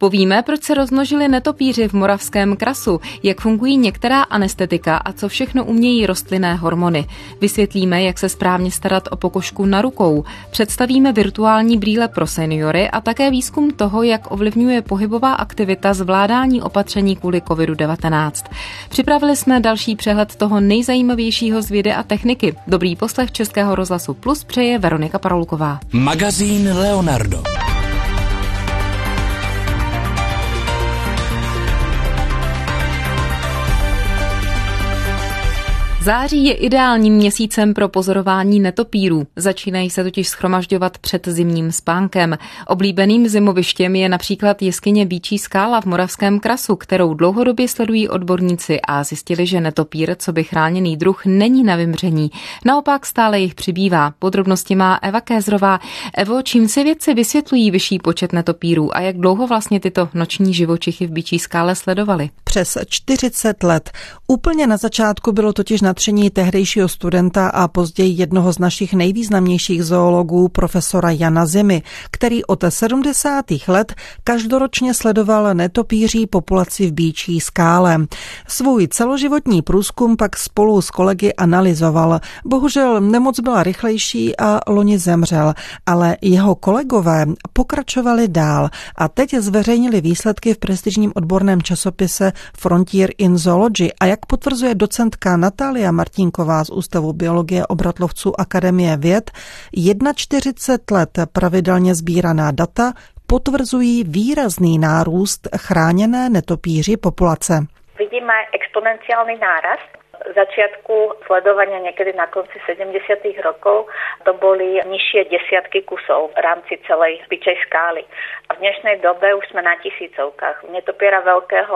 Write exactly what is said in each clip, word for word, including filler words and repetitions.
Povíme, proč se rozmnožili netopíři v Moravském krasu, jak fungují některá anestetika a co všechno umějí rostlinné hormony. Vysvětlíme, jak se správně starat o pokožku na rukou. Představíme virtuální brýle pro seniory a také výzkum toho, jak ovlivňuje pohybová aktivita zvládání opatření kvůli kovidu devatenáct. Připravili jsme další přehled toho nejzajímavějšího z vědy a techniky. Dobrý poslech Českého rozhlasu Plus přeje Veronika Parolková. Magazín Leonardo. Září je ideálním měsícem pro pozorování netopírů. Začínají se totiž shromažďovat před zimním spánkem. Oblíbeným zimovištěm je například jeskyně Býčí skála v Moravském krasu, kterou dlouhodobě sledují odborníci a zjistili, že netopír, coby chráněný druh, není na vymření. Naopak stále jich přibývá. Podrobnosti má Eva Kézrová. Evo, čím si vědci vysvětlují vyšší počet netopírů a jak dlouho vlastně tyto noční živočichy v Býčí skále sledovali? Přes čtyřicet let. Úplně na začátku bylo totiž nadšení tehdejšího studenta a později jednoho z našich nejvýznamnějších zoologů, profesora Jana Zimy, který od sedmdesátých let každoročně sledoval netopíří populaci v Býčí skále. Svůj celoživotní průzkum pak spolu s kolegy analyzoval. Bohužel nemoc byla rychlejší a loni zemřel, ale jeho kolegové pokračovali dál a teď zveřejnili výsledky v prestižním odborném časopise Frontier in Zoology a jak potvrzuje docentka Natália Martinková z Ústavu biologie obratlovců Akademie věd, čtyřicet jedna let pravidelně sbíraná data potvrzují výrazný nárůst chráněné netopíři populace. Vidíme exponenciálny nárast. V začiatku sledovania niekedy na konci sedemdesiatych rokov to boli nižšie desiatky kusov v rámci celej Býčej skály. A v dnešnej dobe už sme na tisícovkách. Netopiera veľkého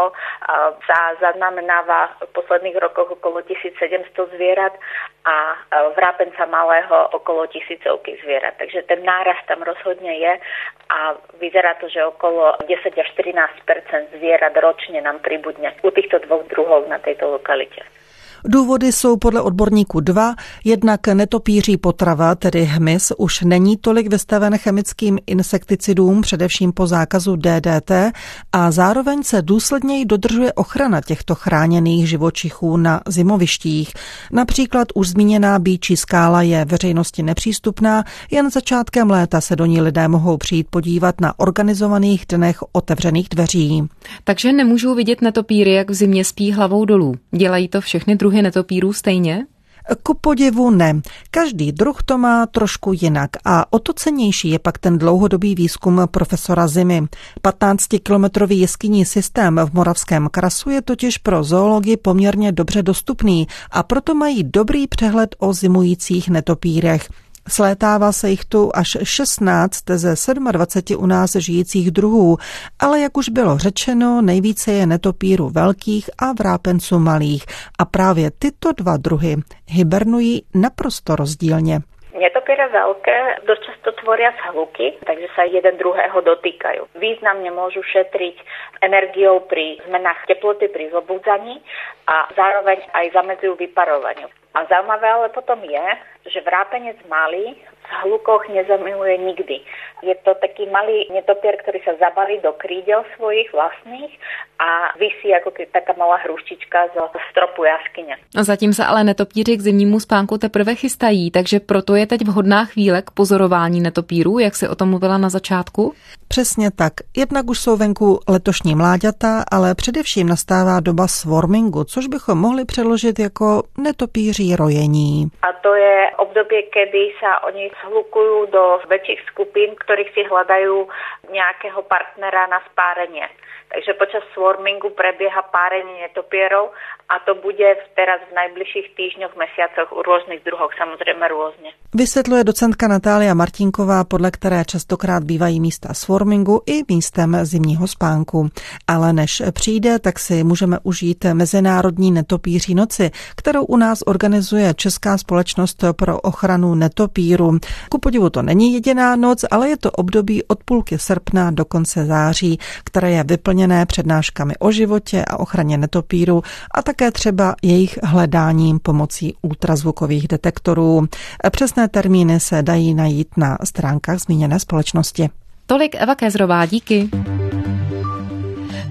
sa zaznamenáva v posledných rokoch okolo tisícsedemsto zvierat a vrápenca malého okolo tisícovky zvierat. Takže ten nárast tam rozhodne je a vyzerá to, že okolo desať až trinásť percent zvierat ročne nám pribudne u týchto dvoch druhov na tejto lokalite. Důvody jsou podle odborníků dva. Jednak netopíří potrava, tedy hmyz, už není tolik vystaven chemickým insekticidům, především po zákazu D D T, a zároveň se důsledněji dodržuje ochrana těchto chráněných živočichů na zimovištích. Například už zmíněná Býčí skála je veřejnosti nepřístupná, jen začátkem léta se do ní lidé mohou přijít podívat na organizovaných dnech otevřených dveří. Takže nemůžou vidět netopíry, jak v zimě spí hlavou dolů. Dělají to všechny druhy netopírů stejně? Ku podivu ne. Každý druh to má trošku jinak a o to cennější je pak ten dlouhodobý výzkum profesora Zimy. patnáctikilometrový jeskynní systém v Moravském krasu je totiž pro zoology poměrně dobře dostupný a proto mají dobrý přehled o zimujících netopírech. Slétává se jich tu až šestnáct ze dvaceti sedmi u nás žijících druhů, ale jak už bylo řečeno, nejvíce je netopírů velkých a vrápenců malých a právě tyto dva druhy hibernují naprosto rozdílně. Netopiere veľké dosť často tvoria zhluky, takže sa jeden druhého dotýkajú. Významne môžu šetriť energiou pri zmenách teploty, pri zobudzaní a zároveň aj zamedzujú vyparovaniu. A zaujímavé ale potom je, že vrápenec malý v hlukoch nezamiluje nikdy. Je to taký malý netopier, ktorý sa zabalí do krídel svojich vlastných a visí ako keď taká malá hruštička zo stropu jaskyne. Zatím se ale netopíři k zimnímu spánku teprve chystají, takže proto je teď vhodná chvíle k pozorování netopírů, jak si o tom mluvila na začátku? Přesně tak. Jednak už jsou venku letošní mláďata, ale především nastává doba swarmingu, což bychom mohli přeložit jako netopíří rojení. A to je obdobie, kedy sa oni zhlukujú do väčších skupín, ktorých si hľadajú nejakého partnera na spárenie. Takže počas swarmingu prebieha párenie netopierov a to bude teraz v najbližších týždňoch, mesiacoch u rôznych druhov, samozrejme rôzne. Vysvětluje docentka Natália Martinková, podle které častokrát bývají místa swarmingu i místem zimního spánku. Ale než přijde, tak si můžeme užít Mezinárodní netopíří noci, kterou u nás organizuje Česká společnost pro ochranu netopíru. Ku podivu to není jediná noc, ale je to období od půlky srpna do konce září, které je vyplněné přednáškami o životě a ochraně netopíru a také třeba jejich hledáním pomocí ultrazvukových detektorů. Přesné termíny se dají najít na stránkách zmíněné společnosti. Tolik Eva Kézrová, díky.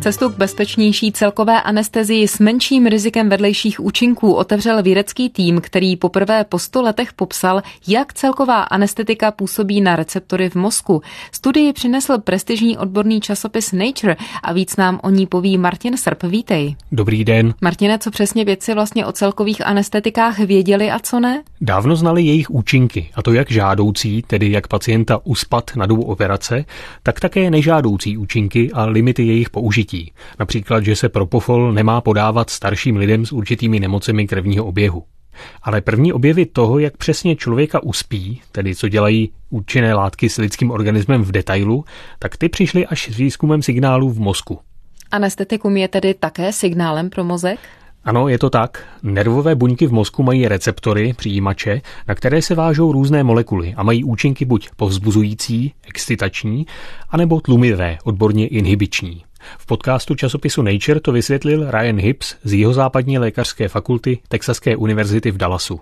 Cestu k bezpečnější celkové anestezii s menším rizikem vedlejších účinků otevřel vědecký tým, který poprvé po sto letech popsal, jak celková anestetika působí na receptory v mozku. Studii přinesl prestižní odborný časopis Nature a víc nám o ní poví Martin Srb. Vítej. Dobrý den. Martine, co přesně vědci vlastně o celkových anestetikách věděli a co ne? Dávno znali jejich účinky, a to jak žádoucí, tedy jak pacienta uspat na dobu operace, tak také nežádoucí účinky a limity jejich použití. Například, že se propofol nemá podávat starším lidem s určitými nemocemi krevního oběhu. Ale první objevy toho, jak přesně člověka uspí, tedy co dělají účinné látky s lidským organismem v detailu, tak ty přišly až s výzkumem signálů v mozku. Anestetikum je tedy také signálem pro mozek? Ano, je to tak. Nervové buňky v mozku mají receptory, přijímače, na které se vážou různé molekuly a mají účinky buď povzbuzující, excitační, anebo tlumivé, odborně inhibiční. V podcastu časopisu Nature to vysvětlil Ryan Hibbs z jihozápadní lékařské fakulty Texaské univerzity v Dallasu.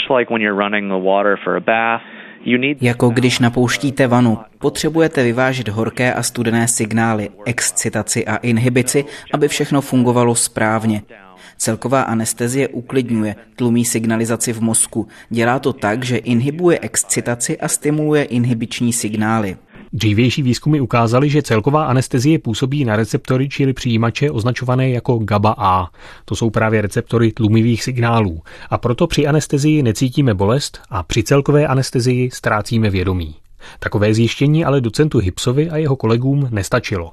Jako když napouštíte vanu, potřebujete vyvážit horké a studené signály, excitaci a inhibici, aby všechno fungovalo správně. Celková anestezie uklidňuje, tlumí signalizaci v mozku. Dělá to tak, že inhibuje excitaci a stimuluje inhibiční signály. Dřívější výzkumy ukázaly, že celková anestezie působí na receptory, čili přijímače označované jako GABA A. To jsou právě receptory tlumivých signálů. A proto při anestezii necítíme bolest a při celkové anestezii ztrácíme vědomí. Takové zjištění ale docentu Hibbsovi a jeho kolegům nestačilo.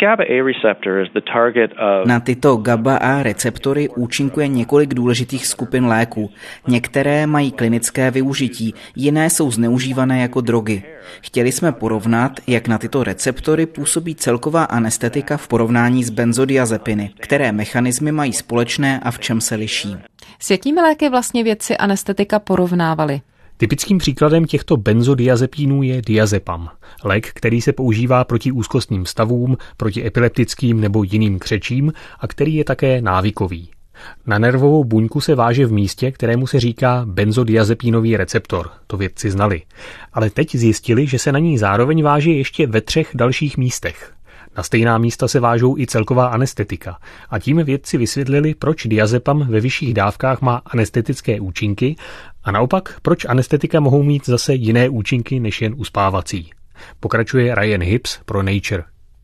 Na tyto GABA A receptory účinkuje několik důležitých skupin léků. Některé mají klinické využití, jiné jsou zneužívané jako drogy. Chtěli jsme porovnat, jak na tyto receptory působí celková anestetika v porovnání s benzodiazepiny, které mechanismy mají společné a v čem se liší. S jakými léky vlastně vědci anestetika porovnávali? Typickým příkladem těchto benzodiazepínů je diazepam, lék, který se používá proti úzkostným stavům, proti epileptickým nebo jiným křečím a který je také návykový. Na nervovou buňku se váže v místě, kterému se říká benzodiazepínový receptor, to vědci znali. Ale teď zjistili, že se na ní zároveň váže ještě ve třech dalších místech. Na stejná místa se vážou i celková anestetika a tím vědci vysvětlili, proč diazepam ve vyšších dávkách má anestetické účinky a naopak, proč anestetika mohou mít zase jiné účinky než jen uspávací. Pokračuje Ryan Hibbs pro Nature.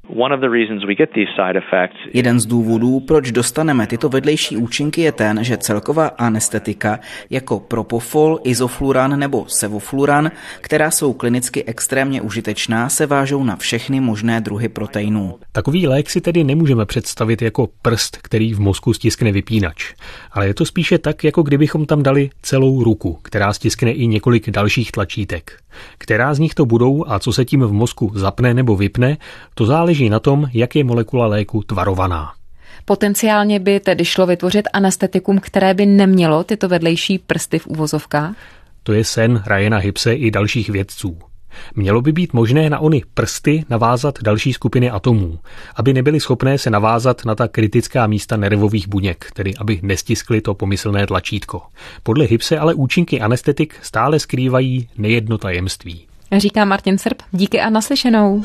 Jeden z důvodů, proč dostaneme tyto vedlejší účinky, je ten, že celková anestetika jako propofol, izofluran nebo sevofluran, která jsou klinicky extrémně užitečná, se vážou na všechny možné druhy proteinů. Takový lék si tedy nemůžeme představit jako prst, který v mozku stiskne vypínač, ale je to spíše tak, jako kdybychom tam dali celou ruku, která stiskne i několik dalších tlačítek. Která z nich to budou a co se tím v mozku zapne nebo vypne, to záleží na tom, jak je molekula léku tvarovaná. Potenciálně by tedy šlo vytvořit anestetikum, které by nemělo tyto vedlejší prsty v uvozovkách? To je sen Ryana Hibbse i dalších vědců. Mělo by být možné na ony prsty navázat další skupiny atomů, aby nebyly schopné se navázat na ta kritická místa nervových buněk, tedy aby nestiskly to pomyslné tlačítko. Podle Hibbse ale účinky anestetik stále skrývají nejedno tajemství. Říká Martin Srb, díky a naslyšenou.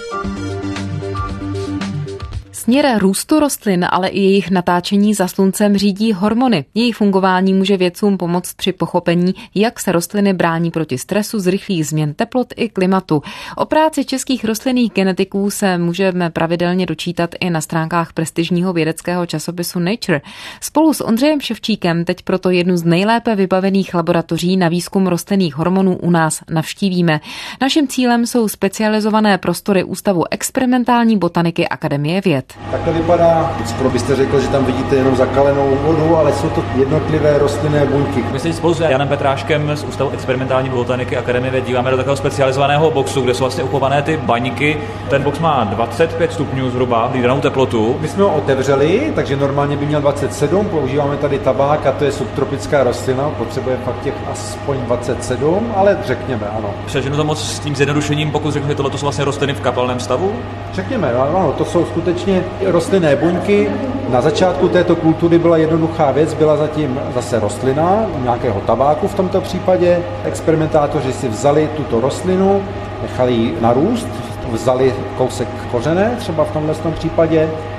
Směr růstu rostlin, ale i jejich natáčení za sluncem řídí hormony. Jejich fungování může vědcům pomoct při pochopení, jak se rostliny brání proti stresu z rychlých změn teplot i klimatu. O práci českých rostlinných genetiků se můžeme pravidelně dočítat i na stránkách prestižního vědeckého časopisu Nature. Spolu s Ondřejem Ševčíkem teď proto jednu z nejlépe vybavených laboratoří na výzkum rostlinných hormonů u nás navštívíme. Naším cílem jsou specializované prostory Ústavu experimentální botaniky Akademie věd. Tak to vypadá, skoro byste řekl, že tam vidíte jenom zakalenou vodu, ale jsou to jednotlivé rostlinné buňky. My se spolu s Janem Petráškem z Ústavu experimentální botaniky Akademie věd díváme do takového specializovaného boxu, kde jsou vlastně uchované ty baňky. Ten box má dvacet pět stupňů zhruba, výdanou teplotu. My jsme ho otevřeli, takže normálně by měl dvacet sedm, používáme tady tabák a to je subtropická rostlina, potřebuje fakt těch aspoň dvacet sedm, ale řekněme ano. Přeženu to moc s tím zjednodušením, pokud řeknu, že tohle jsou vlastně rostliny v kapalném stavu? Řekněme, ano, to jsou skutečně rostlinné buňky. Na začátku této kultury byla jednoduchá věc, byla zatím zase rostlina, nějakého tabáku v tomto případě. Experimentátoři si vzali tuto rostlinu, nechali ji narůst, vzali kousek kořene, třeba v tomhle případě,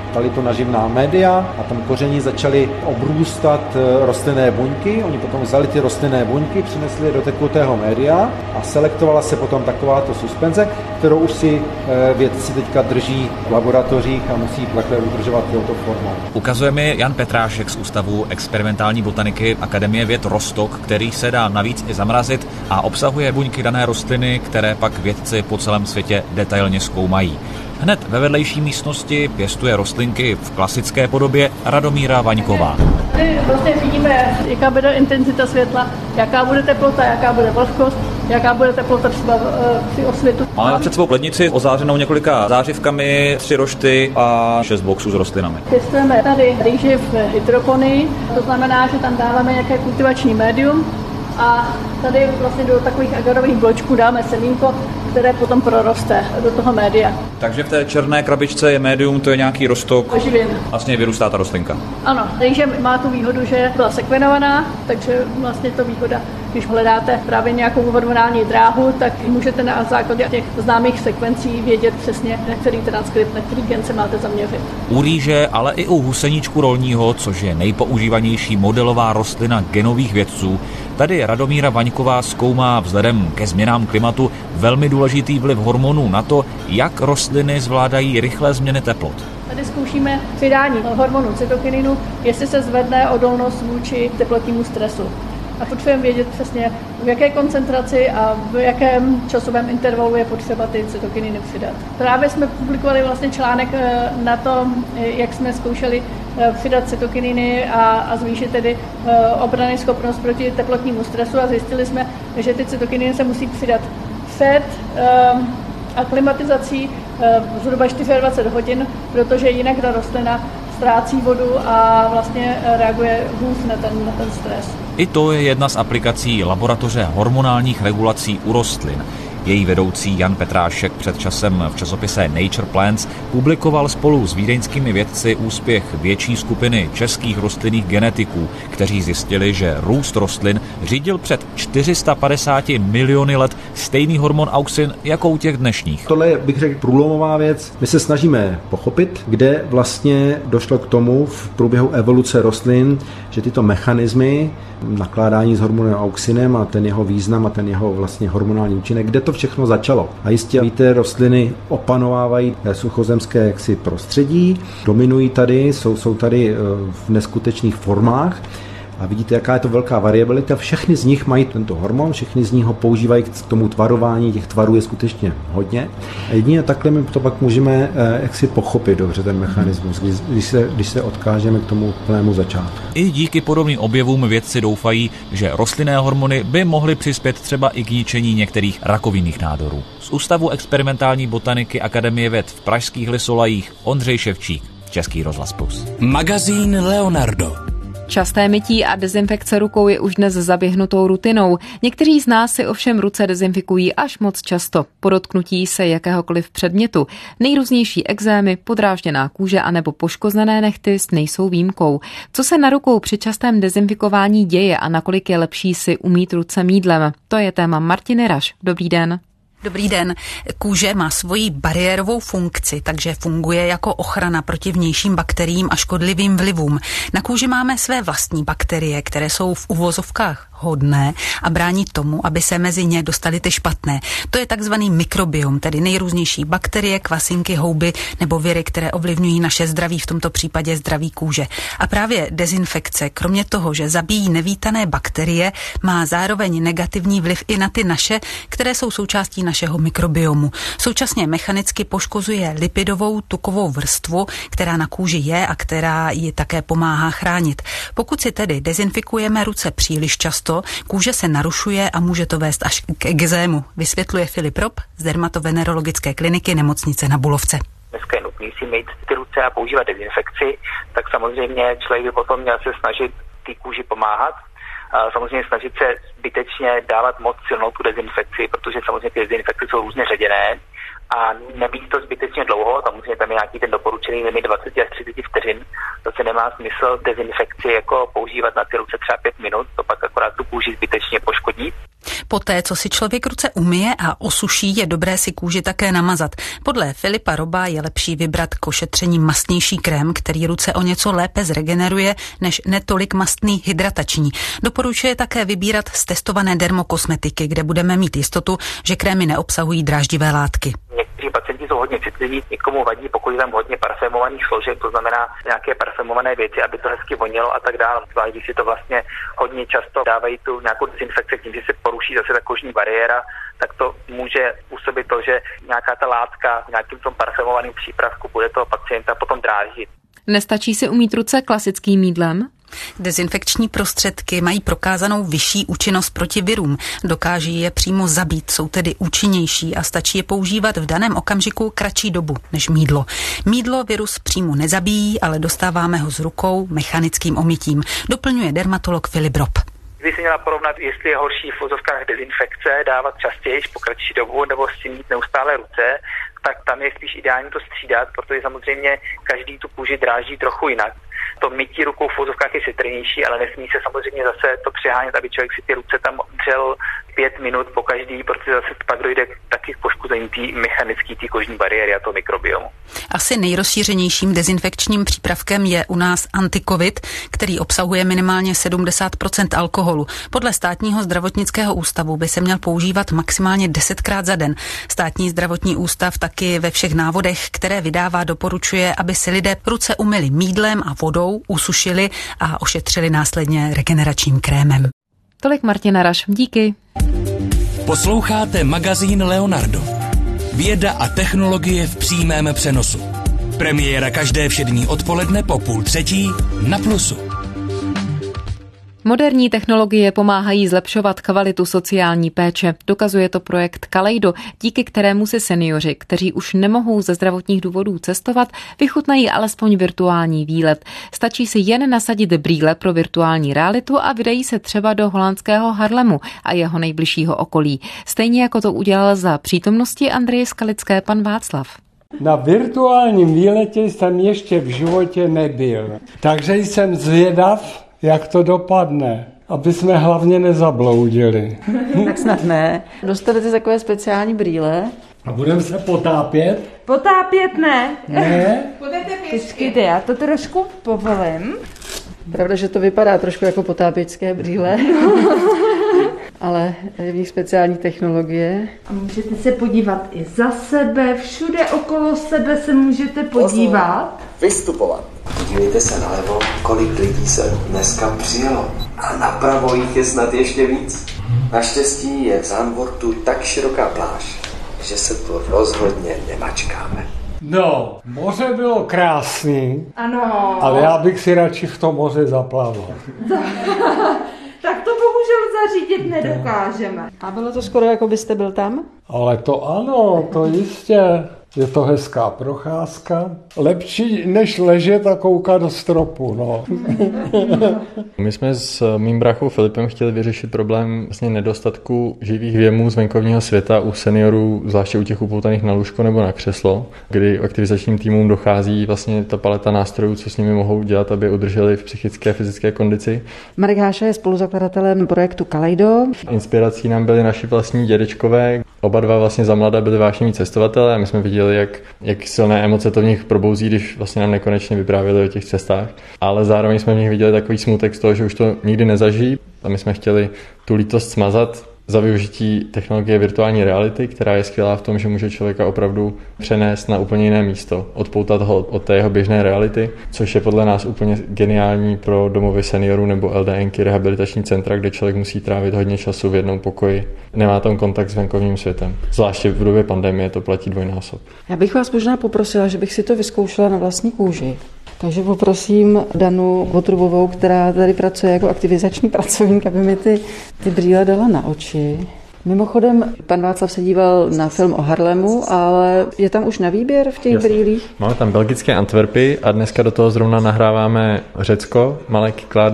dali to na živná média a tam koření začaly obrůstat rostlinné buňky. Oni potom vzali ty rostlinné buňky, přinesli je do tekutého média a selektovala se potom takováto suspenze, kterou už si vědci teďka drží v laboratořích a musí takhle udržovat touto formou. Ukazuje mi Jan Petrášek z Ústavu experimentální botaniky Akademie věd Rostock, který se dá navíc i zamrazit a obsahuje buňky dané rostliny, které pak vědci po celém světě detailně zkoumají. Hned ve vedlejší místnosti pěstuje rostlinky v klasické podobě Radomíra Vaňková. Tady vlastně vidíme, jaká bude intenzita světla, jaká bude teplota, jaká bude vlhkost, jaká bude teplota třeba při osvětu. Máme před svou lednici ozářenou několika zářivkami, tři rošty a šest boxů s rostlinami. Pěstujeme tady rýži v hydroponii, to znamená, že tam dáváme nějaké kultivační médium a tady vlastně do takových agarových bločků dáme semínko, které potom proroste do toho média. Takže v té černé krabičce je médium, to je nějaký rostok. Oživin. Vlastně vyrůstá ta rostlinka. Ano, rýže má tu výhodu, že byla sekvenovaná, takže vlastně to výhoda, když hledáte právě nějakou hormonální dráhu, tak můžete na základě těch známých sekvencí vědět přesně, na který transkript, na který gen se máte zaměřit. U rýže, ale i u huseníčku rolního, což je nejpoužívanější modelová rostlina genových vědců, tady Radomíra Vaňková zkoumá vzhledem ke změnám klimatu velmi důležitý vliv hormonů na to, jak rostliny zvládají rychlé změny teplot. Tady zkoušíme přidání hormonu cytokininu, jestli se zvedne odolnost vůči teplotnímu stresu. A potřebujeme vědět přesně, v jaké koncentraci a v jakém časovém intervalu je potřeba ty cytokininy přidat. Právě jsme publikovali vlastně článek na to, jak jsme zkoušeli přidat cytokininy a, a zvýšit tedy obrannou schopnost proti teplotnímu stresu a zjistili jsme, že ty cytokininy se musí přidat před aklimatizací zhruba dvacet čtyři hodin, protože jinak ta rostlina ztrácí vodu a vlastně reaguje hůř na ten, na ten stres. I to je jedna z aplikací laboratoře hormonálních regulací u rostlin. Její vedoucí Jan Petrášek před časem v časopise Nature Plants publikoval spolu s vídeňskými vědci úspěch větší skupiny českých rostlinných genetiků, kteří zjistili, že růst rostlin řídil před čtyři sta padesáti miliony let stejný hormon auxin jako u těch dnešních. Tohle je, bych řekl, průlomová věc. My se snažíme pochopit, kde vlastně došlo k tomu v průběhu evoluce rostlin, že tyto mechanismy nakládání s hormonem auxinem a ten jeho význam a ten jeho vlastně hormonální účinek, kde to všechno začalo. A jistě víte, rostliny opanovávají suchozemské jaksi prostředí, dominují tady, jsou, jsou tady v neskutečných formách. A vidíte, jaká je to velká variabilita. Všechny z nich mají tento hormon, všechny z nich ho používají k tomu tvarování, těch tvarů je skutečně hodně. A jedině takhle my to pak můžeme eh, jak si pochopit dobře ten mechanismus, když, když, se, když se odkážeme k tomu plnému začátku. I díky podobným objevům vědci doufají, že rostlinné hormony by mohly přispět třeba i k ničení některých rakovinných nádorů. Z Ústavu experimentální botaniky Akademie věd v pražských Lisolajích Ondřej Ševčík, Český rozhlas plus. Magazín Leonardo. Časté mytí a dezinfekce rukou je už dnes zaběhnutou rutinou. Někteří z nás si ovšem ruce dezinfikují až moc často. Po dotknutí se jakéhokoliv předmětu. Nejrůznější ekzémy, podrážděná kůže anebo poškozené nehty nejsou výjimkou. Co se na rukou při častém dezinfikování děje a nakolik je lepší si umýt ruce mýdlem? To je téma Martiny Raš. Dobrý den. Dobrý den. Kůže má svoji bariérovou funkci, takže funguje jako ochrana proti vnějším bakteriím a škodlivým vlivům. Na kůži máme své vlastní bakterie, které jsou v uvozovkách hodné a brání tomu, aby se mezi ně dostaly ty špatné. To je takzvaný mikrobiom, tedy nejrůznější bakterie, kvasinky, houby nebo viry, které ovlivňují naše zdraví, v tomto případě zdraví kůže. A právě dezinfekce, kromě toho, že zabíjí nevítané bakterie, má zároveň negativní vliv i na ty naše, které jsou součástí našeho mikrobiomu. Současně mechanicky poškozuje lipidovou tukovou vrstvu, která na kůži je a která ji také pomáhá chránit. Pokud si tedy dezinfikujeme ruce příliš často, kůže se narušuje a může to vést až k ekzému, vysvětluje Filip Rob z dermatovenerologické kliniky Nemocnice Na Bulovce. Dneska je nutný si mít ty ruce a používat dezinfekci, tak samozřejmě člověk by potom měl se snažit té kůži pomáhat. Samozřejmě snažit se zbytečně dávat moc silnou tu dezinfekci, protože samozřejmě ty dezinfekce jsou různě ředěné a nebýt to zbytečně dlouho, samozřejmě tam je nějaký ten doporučený limit dvacet až třicet vteřin, zase nemá smysl dezinfekci jako používat na ty ruce třeba pět minut, to pak akorát tu kůži zbytečně poškodí. Poté, co si člověk ruce umyje a osuší, je dobré si kůži také namazat. Podle Filipa Roba je lepší vybrat k ošetření mastnější krém, který ruce o něco lépe zregeneruje než netolik mastný hydratační. Doporučuje také vybírat z testované dermokosmetiky, kde budeme mít jistotu, že krémy neobsahují dráždivé látky. Někteří pacienti jsou hodně citliví, někomu vadí, pokud je tam hodně parfémovaných složek, to znamená nějaké parfémované věci, aby to hezky vonilo a tak dále. Zvlášť když si to vlastně hodně často dávají tu nějakou dezinfekci tím, že se poruší zase ta kožní bariéra, tak to může působit to, že nějaká ta látka v nějakým tom parfémovaném přípravku bude toho pacienta potom dráždit. Nestačí si umýt ruce klasickým mýdlem? Dezinfekční prostředky mají prokázanou vyšší účinnost proti virům. Dokáží je přímo zabít, jsou tedy účinnější a stačí je používat v daném okamžiku kratší dobu než mýdlo. Mýdlo virus přímo nezabíjí, ale dostáváme ho z rukou mechanickým omytím, doplňuje dermatolog Filip Rob. Když si měla porovnat, jestli je horší v vozovkách dezinfekce dávat častěji po kratší dobu nebo si mít neustále ruce, tak tam je spíš ideální to střídat, protože samozřejmě každý tu kůži dráždí trochu jinak. To mytí rukou v vozovkách je šetrnější, ale nesmí se samozřejmě zase to přehánět, aby člověk si ty ruce tam dřel pět minut po každý, protože zase pak dojde taky k poškození té mechanické té kožní bariéry a toho mikrobiomu. Asi nejrozšířenějším dezinfekčním přípravkem je u nás Anticovid, který obsahuje minimálně sedmdesát procent alkoholu. Podle Státního zdravotnického ústavu by se měl používat maximálně desetkrát za den. Státní zdravotní ústav taky ve všech návodech, které vydává, doporučuje, aby si lidé ruce umyli mýdlem a vodou, usušili a ošetřili následně regeneračním krémem. Tolik Martina Raš, díky. Posloucháte magazín Leonardo. Věda a technologie v přímém přenosu. Premiéra každé všední odpoledne po půl třetí na Plusu. Moderní technologie pomáhají zlepšovat kvalitu sociální péče. Dokazuje to projekt Kaleido, díky kterému si seniori, kteří už nemohou ze zdravotních důvodů cestovat, vychutnají alespoň virtuální výlet. Stačí si jen nasadit brýle pro virtuální realitu a vydají se třeba do holandského Haarlemu a jeho nejbližšího okolí. Stejně jako to udělal za přítomnosti Andreje Skalické pan Václav. Na virtuálním výletě jsem ještě v životě nebyl, takže jsem zvědav, jak to dopadne, aby jsme hlavně nezabloudili. Tak snad ne. Dostanete takové speciální brýle. A budeme se potápět? Potápět ne. Ne? Počkejte, já to trošku povolím. Pravda, že to vypadá trošku jako potápěčské brýle. Ale je v nich speciální technologie. A můžete se podívat i za sebe, všude okolo sebe se můžete podívat. Vystupovat. Podívejte se nalevo, kolik lidí se dneska přijelo. A napravo jich je snad ještě víc. Naštěstí je v Zandvoortu tak široká pláž, že se tu rozhodně nemačkáme. No, moře bylo krásný. Ano. Ale já bych si radši v tom moře zaplaval. Tak to bohužel zařídit nedokážeme. A bylo to skoro, jako byste byl tam? Ale to ano, to jistě. Je to hezká procházka. Lepší, než ležet a koukat do stropu, no. My jsme s mým bráchou Filipem chtěli vyřešit problém vlastně nedostatku živých věmů z venkovního světa u seniorů, zvláště u těch upoutaných na lůžko nebo na křeslo, kdy aktivizačním týmům dochází vlastně ta paleta nástrojů, co s nimi mohou dělat, aby udrželi v psychické a fyzické kondici. Marek Háša je spoluzakladatelem projektu Kaleido. Inspirací nám byli naši vlastní dědečkové. Oba dva vlastně za mladá byli vášniví cestovatelé a my jsme viděli, jak, jak silné emoce to v nich probouzí, když vlastně nám nekonečně vyprávěli o těch cestách. Ale zároveň jsme v nich viděli takový smutek z toho, že už to nikdy nezažijí. A my jsme chtěli tu lítost smazat za využití technologie virtuální reality, která je skvělá v tom, že může člověka opravdu přenést na úplně jiné místo, odpoutat ho od té jeho běžné reality, což je podle nás úplně geniální pro domovy seniorů nebo LDNky, rehabilitační centra, kde člověk musí trávit hodně času v jednom pokoji, nemá tam kontakt s venkovním světem. Zvláště v době pandemie to platí dvojnásob. Já bych vás možná poprosila, že bych si to vyzkoušela na vlastní kůži. Takže poprosím Danu Votrubovou, která tady pracuje jako aktivizační pracovník, aby mi ty, ty brýle dala na oči. Mimochodem, pan Václav se díval na film o Haarlemu, ale je tam už na výběr v těch Jasně. brýlích? Máme tam belgické Antwerpy a dneska do toho zrovna nahráváme Řecko, Malé Kyklady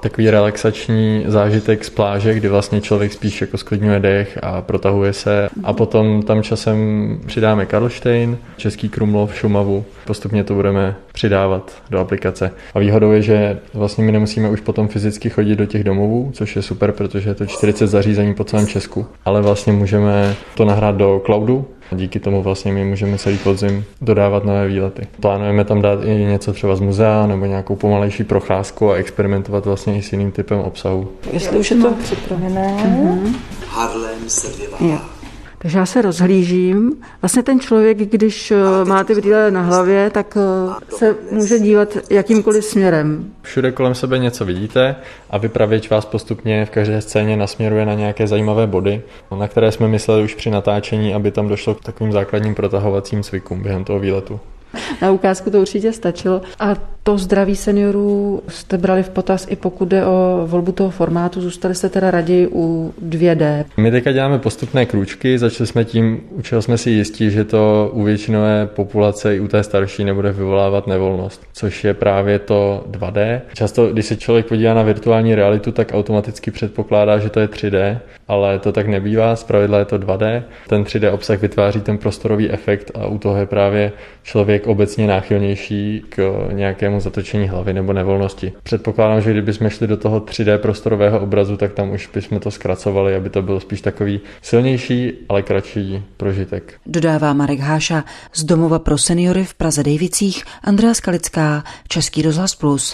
takový relaxační zážitek z pláže, kdy vlastně člověk spíš jako sklidňuje dech a protahuje se. A potom tam časem přidáme Karlštejn, Český Krumlov, Šumavu. Postupně to budeme přidávat do aplikace. A výhodou je, že vlastně my nemusíme už potom fyzicky chodit do těch domovů, což je super, protože je to čtyřicet zařízení po celém Česku. Ale vlastně můžeme to nahrát do cloudu. Díky tomu vlastně my můžeme celý podzim dodávat nové výlety. Plánujeme tam dát i něco třeba z muzea nebo nějakou pomalejší procházku a experimentovat vlastně i s jiným typem obsahu. Jestli už je to připravené. Mm-hmm. Harlem se vyvává. Takže já se rozhlížím. Vlastně ten člověk, když má ty brýle na hlavě, tak se může dívat jakýmkoliv směrem. Všude kolem sebe něco vidíte a vypravěč vás postupně v každé scéně nasměruje na nějaké zajímavé body, na které jsme mysleli už při natáčení, aby tam došlo k takovým základním protahovacím cvikům během toho výletu. Na ukázku to určitě stačilo. A to zdraví seniorů jste brali v potaz i pokud jde o volbu toho formátu, zůstali jste teda raději u dvě dé. My teďka děláme postupné krůčky, začali jsme tím, učili jsme si jistí, že to u většinové populace i u té starší nebude vyvolávat nevolnost, což je právě to dva dé. Často, když se člověk podívá na virtuální realitu, tak automaticky předpokládá, že to je tři dé, ale to tak nebývá, zpravidla je to dva dé. Ten tři dé obsah vytváří ten prostorový efekt a u toho je právě člověk obecně náchylnější k nějakému zatočení hlavy nebo nevolnosti. Předpokládám, že kdybychom šli do toho tři dé prostorového obrazu, tak tam už bychom to zkracovali, aby to byl spíš takový silnější, ale kratší prožitek. Dodává Marek Háša z Domova pro seniory v Praze Dejvicích, Andrea Skalická, Český rozhlas Plus.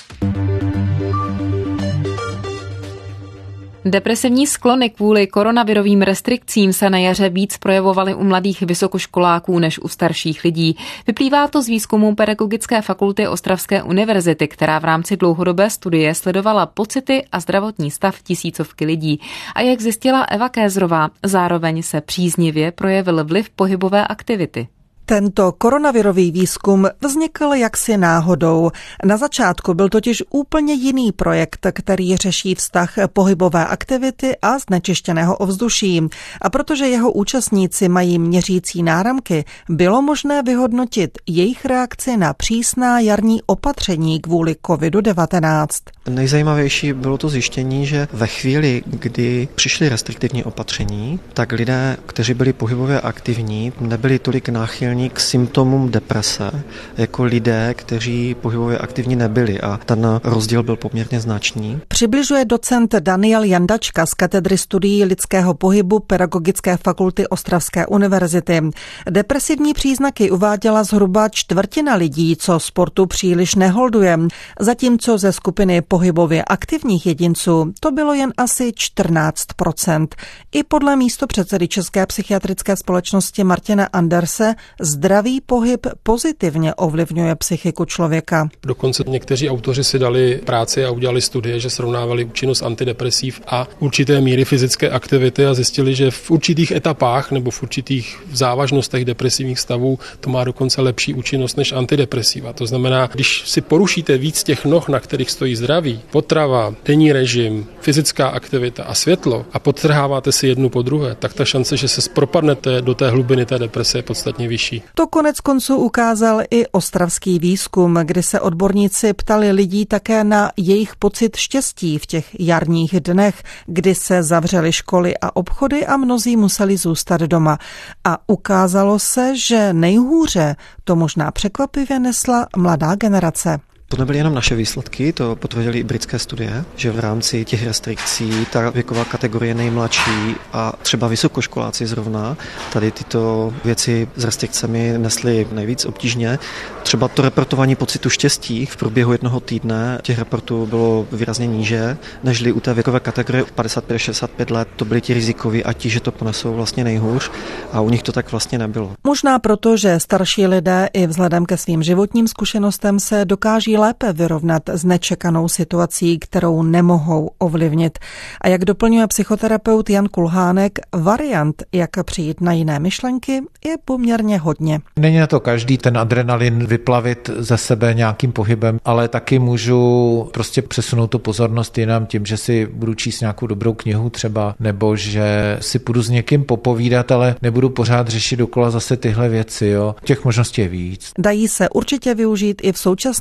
Depresivní sklony kvůli koronavirovým restrikcím se na jaře víc projevovaly u mladých vysokoškoláků než u starších lidí. Vyplývá to z výzkumu Pedagogické fakulty Ostravské univerzity, která v rámci dlouhodobé studie sledovala pocity a zdravotní stav tisícovky lidí. A jak zjistila Eva Kézrová, zároveň se příznivě projevil vliv pohybové aktivity. Tento koronavirový výzkum vznikl jaksi náhodou. Na začátku byl totiž úplně jiný projekt, který řeší vztah pohybové aktivity a znečištěného ovzduší. A protože jeho účastníci mají měřící náramky, bylo možné vyhodnotit jejich reakci na přísná jarní opatření kvůli kovidu devatenáct. Nejzajímavější bylo to zjištění, že ve chvíli, kdy přišly restriktivní opatření, tak lidé, kteří byli pohybově aktivní, nebyli tolik náchylní k symptomům deprese jako lidé, kteří pohybově aktivní nebyli a ten rozdíl byl poměrně značný. Přibližuje docent Daniel Jandačka z katedry studií lidského pohybu Pedagogické fakulty Ostravské univerzity. Depresivní příznaky uváděla zhruba čtvrtina lidí, co sportu příliš neholduje, zatímco ze skupiny pohybově aktivních jedinců to bylo jen asi čtrnáct procent. I podle místopředsedy České psychiatrické společnosti Martina Anderse zdravý pohyb pozitivně ovlivňuje psychiku člověka. Dokonce někteří autoři si dali práci a udělali studie, že srovnávali účinnost antidepresiv a určité míry fyzické aktivity a zjistili, že v určitých etapách nebo v určitých závažnostech depresivních stavů to má dokonce lepší účinnost než antidepresiva. To znamená, když si porušíte víc těch noh, na kterých stojí zdraví, potrava, denní režim, fyzická aktivita a světlo a podtrháváte si jednu po druhé, tak ta šance, že se propadnete do té hlubiny té deprese je podstatně vyšší. To konec konců ukázal i ostravský výzkum, kdy se odborníci ptali lidí také na jejich pocit štěstí v těch jarních dnech, kdy se zavřely školy a obchody a mnozí museli zůstat doma. A ukázalo se, že nejhůře to možná překvapivě nesla mladá generace. To nebyly jenom naše výsledky, to potvrdily i britské studie, že v rámci těch restrikcí ta věková kategorie nejmladší a třeba vysokoškoláci zrovna tady tyto věci s restrikcemi nesly nejvíc obtížně. Třeba to reportování pocitu štěstí v průběhu jednoho týdne těch reportů bylo výrazně níže, nežli u té věkové kategorie padesát pět až šedesát pět let, to byli ti rizikoví a ti, že to ponesou vlastně nejhůř a u nich to tak vlastně nebylo. Možná proto, že starší lidé i vzhledem ke svým životním zkušenostem se dokáží lépe vyrovnat s nečekanou situací, kterou nemohou ovlivnit. A jak doplňuje psychoterapeut Jan Kulhánek, variant, jak přijít na jiné myšlenky, je poměrně hodně. Není na to každý ten adrenalin vyplavit ze sebe nějakým pohybem, ale taky můžu prostě přesunout tu pozornost jinam tím, že si budu číst nějakou dobrou knihu třeba, nebo že si půjdu s někým popovídat, ale nebudu pořád řešit dokola zase tyhle věci. Jo. Těch možností je víc. Dají se určitě využít i v současné chvíli,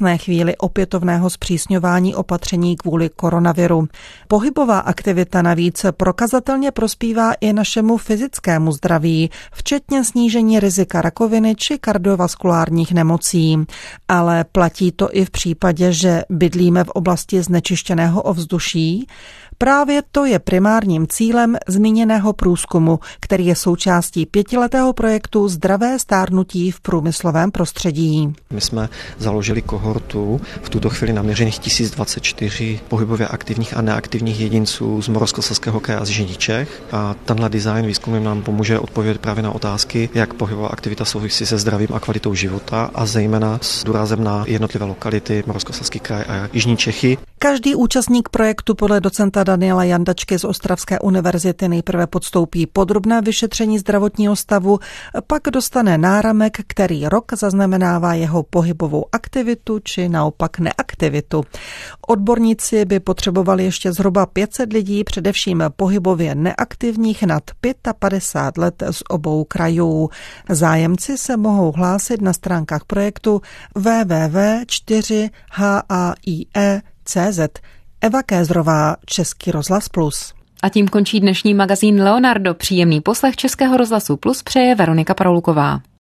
chvíli opětovného zpřísňování opatření kvůli koronaviru. Pohybová aktivita navíc prokazatelně prospívá i našemu fyzickému zdraví, včetně snížení rizika rakoviny či kardiovaskulárních nemocí. Ale platí to i v případě, že bydlíme v oblasti znečištěného ovzduší? Právě to je primárním cílem zmíněného průzkumu, který je součástí pětiletého projektu Zdravé stárnutí v průmyslovém prostředí. My jsme založili kohortu v tuto chvíli naměřených tisíc dvacet čtyři pohybově aktivních a neaktivních jedinců z Moravskoslezského kraje a z Jižních Čech. A tenhle design výzkumu nám pomůže odpovědět právě na otázky, jak pohybová aktivita souvisí se zdravím a kvalitou života a zejména s důrazem na jednotlivé lokality Moravskoslezský kraj a Jižní Čechy. Každý účastník projektu podle docenta Daniela Jandačky z Ostravské univerzity nejprve podstoupí podrobné vyšetření zdravotního stavu, pak dostane náramek, který rok zaznamenává jeho pohybovou aktivitu či naopak neaktivitu. Odborníci by potřebovali ještě zhruba pět set lidí, především pohybově neaktivních nad padesát pět let z obou krajů. Zájemci se mohou hlásit na stránkách projektu w w w tečka čtyři h a i e tečka c z. Eva Kézrová, Český rozhlas Plus. A tím končí dnešní magazín Leonardo. Příjemný poslech Českého rozhlasu Plus přeje Veronika Paroulková.